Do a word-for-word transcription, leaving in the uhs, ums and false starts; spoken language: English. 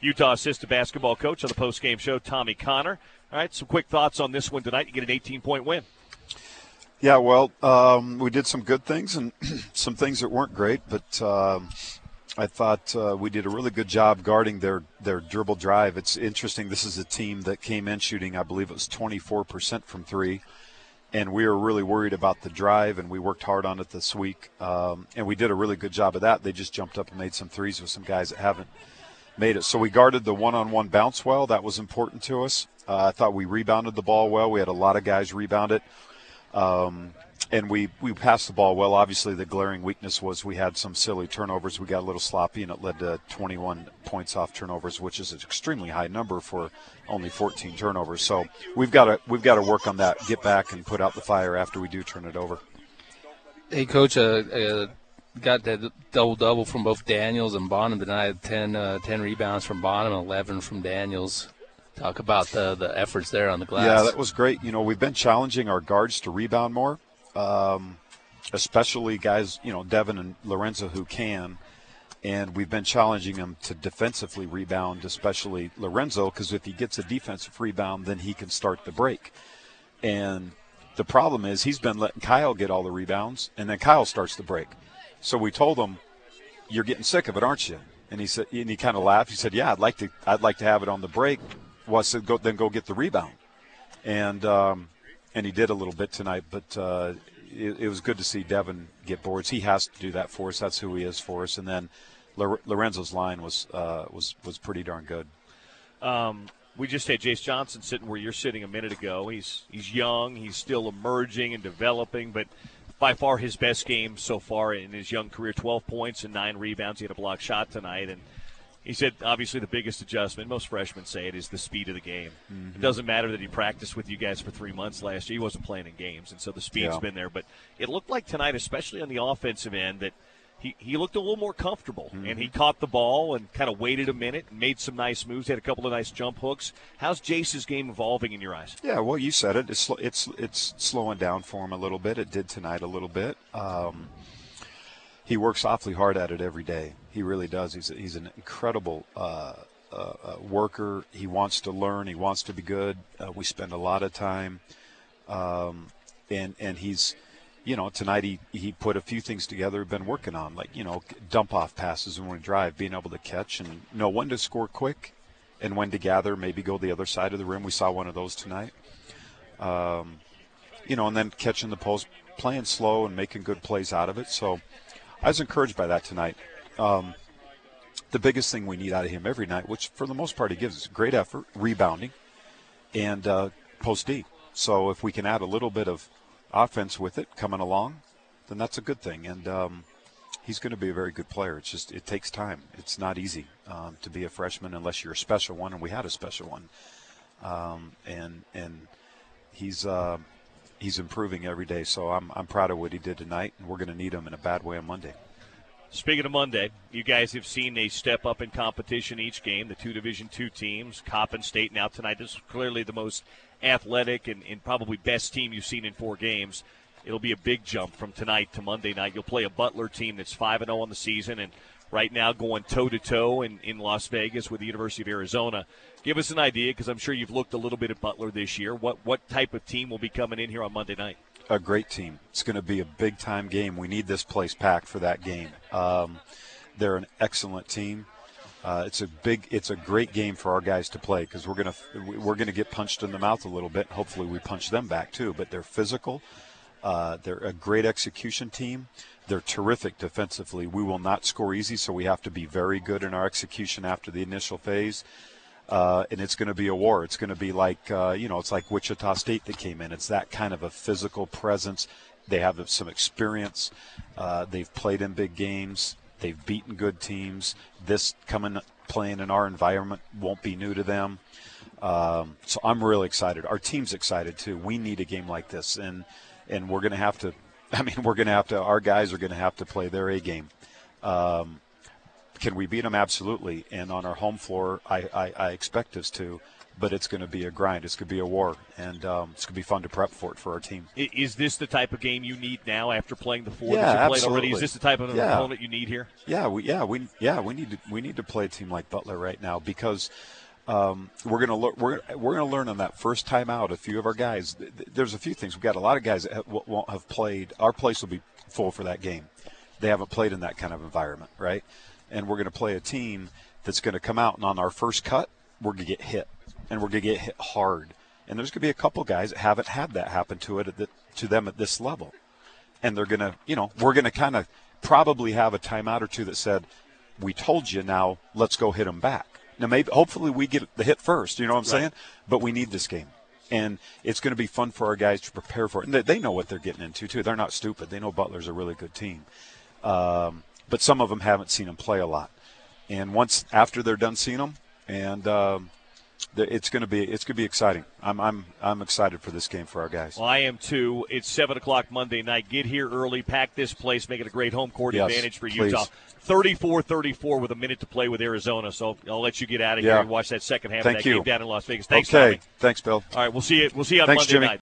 Utah assistant basketball coach on the post-game show, Tommy Connor. All right, some quick thoughts on this one tonight. You get an eighteen-point win. Yeah, well, um, we did some good things and some things that weren't great, but um, I thought uh, we did a really good job guarding their, their dribble drive. It's interesting. This is a team that came in shooting, I believe it was twenty-four percent from three, and we were really worried about the drive, and we worked hard on it this week, um, and we did a really good job of that. They just jumped up and made some threes with some guys that haven't made it. So we guarded the one-on-one bounce well. That was important to us. Uh, I thought we rebounded the ball well. We had a lot of guys rebound it. Um, and we, we passed the ball well. Obviously, the glaring weakness was we had some silly turnovers. We got a little sloppy, and it led to twenty-one points off turnovers, which is an extremely high number for only fourteen turnovers. So we've got to we've got to work on that, get back and put out the fire after we do turn it over. Hey, Coach, uh, uh, got that double-double from both Daniels and Bonham tonight, ten, uh, ten rebounds from Bonham, eleven from Daniels. Talk about the, the efforts there on the glass. Yeah, that was great. You know, we've been challenging our guards to rebound more, um, especially guys, you know, Devin and Lorenzo who can. And we've been challenging them to defensively rebound, especially Lorenzo, because if he gets a defensive rebound, then he can start the break. And the problem is he's been letting Kyle get all the rebounds, and then Kyle starts the break. So we told him, "You're getting sick of it, aren't you?" And he said, and he kind of laughed. He said, "Yeah, I'd like to. I'd like to have it on the break." Well, I said, go, then go get the rebound. And um, and he did a little bit tonight, but uh, it, it was good to see Devin get boards. He has to do that for us. That's who he is for us. And then Lorenzo's line was uh, was was pretty darn good. Um, we just had Jace Johnson sitting where you're sitting a minute ago. He's he's young. He's still emerging and developing, but by far his best game so far in his young career, twelve points and nine rebounds. He had a block shot tonight, and he said, obviously, the biggest adjustment, most freshmen say it, is the speed of the game. Mm-hmm. It doesn't matter that he practiced with you guys for three months last year. He wasn't playing in games, and so the speed's yeah. been there. But it looked like tonight, especially on the offensive end, that he, he looked a little more comfortable. Mm-hmm. And he caught the ball and kind of waited a minute and made some nice moves. He had a couple of nice jump hooks. How's Jace's game evolving in your eyes? Yeah, well, you said it. It's it's, it's slowing down for him a little bit. It did tonight a little bit. Um, he works awfully hard at it every day. He really does. He's a, he's an incredible uh, uh, worker. He wants to learn. He wants to be good. Uh, we spend a lot of time, um, and and he's, you know, tonight he, he put a few things together. We've been working on, like, you know, dump off passes when we drive, being able to catch and know when to score quick, and when to gather, maybe go the other side of the rim. We saw one of those tonight. Um, you know, and then catching the post, playing slow and making good plays out of it. So I was encouraged by that tonight. Um, the biggest thing we need out of him every night, which for the most part he gives us great effort, rebounding, and uh, post D. So if we can add a little bit of offense with it coming along, then that's a good thing. And um, he's going to be a very good player. It's just it takes time. It's not easy um, to be a freshman unless you're a special one, and we had a special one. Um, and and he's uh, he's improving every day. So I'm I'm proud of what he did tonight, and we're going to need him in a bad way on Monday. Speaking of Monday, you guys have seen a step up in competition each game, the two Division two teams, Coppin State now tonight. This is clearly the most athletic and, and probably best team you've seen in four games. It'll be a big jump from tonight to Monday night. You'll play a Butler team that's five and oh on the season and right now going toe-to-toe in, in Las Vegas with the University of Arizona. Give us an idea, because I'm sure you've looked a little bit at Butler this year. What, what type of team will be coming in here on Monday night? A great team. It's going to be a big-time game. We need this place packed for that game. Um, they're an excellent team. Uh, it's a big, it's a great game for our guys to play, because we're going to we're going to get punched in the mouth a little bit. Hopefully, we punch them back too. But they're physical. Uh, they're a great execution team. They're terrific defensively. We will not score easy, so we have to be very good in our execution after the initial phase. Uh, and it's going to be a war. It's going to be like, uh, you know, it's like Wichita State that came in. It's that kind of a physical presence. They have some experience. Uh, they've played in big games. They've beaten good teams. This coming playing in our environment won't be new to them. Um, so I'm really excited. Our team's excited too. We need a game like this, and and we're going to have to. I mean, we're going to have to. Our guys are going to have to play their A game. Um, Can we beat them? Absolutely. And on our home floor, I, I, I expect us to. but it's going to be a grind. It's going to be a war, and um, it's going to be fun to prep for it for our team. Is this the type of game you need now after playing the four Yeah, that you played absolutely. already? Is this the type of Yeah. opponent you need here? Yeah, we yeah we yeah we need to we need to play a team like Butler right now because um, we're gonna learn we're we're gonna learn on that first time out. A few of our guys, th- th- there's a few things. We've got a lot of guys that ha- w- won't have played. Our place will be full for that game. They haven't played in that kind of environment, right? And we're going to play a team that's going to come out, and on our first cut, we're going to get hit, and we're going to get hit hard. And there's going to be a couple guys that haven't had that happen to it at the, to them at this level, and they're going to, you know, we're going to kind of probably have a timeout or two that said, "We told you, now let's go hit them back." Now, maybe, hopefully, we get the hit first. You know what I'm Right. saying? But we need this game. And it's going to be fun for our guys to prepare for it. And they, they know what they're getting into, too. They're not stupid. They know Butler's a really good team. Um, but some of them haven't seen him play a lot. And once after they're done seeing him, and um, the, it's going to be it's going to be exciting. I'm I'm I'm excited for this game for our guys. Well, I am too. It's seven o'clock Monday night. Get here early, pack this place, make it a great home court Yes, advantage for please. Utah. thirty-four thirty-four with a minute to play with Arizona. So I'll let you get out of Yeah. here and watch that second half Thank of that you. game down in Las Vegas. Thanks, okay, Tommy. thanks, Bill. All right, we'll see you. We'll see you on Thanks, Monday Jimmy. night.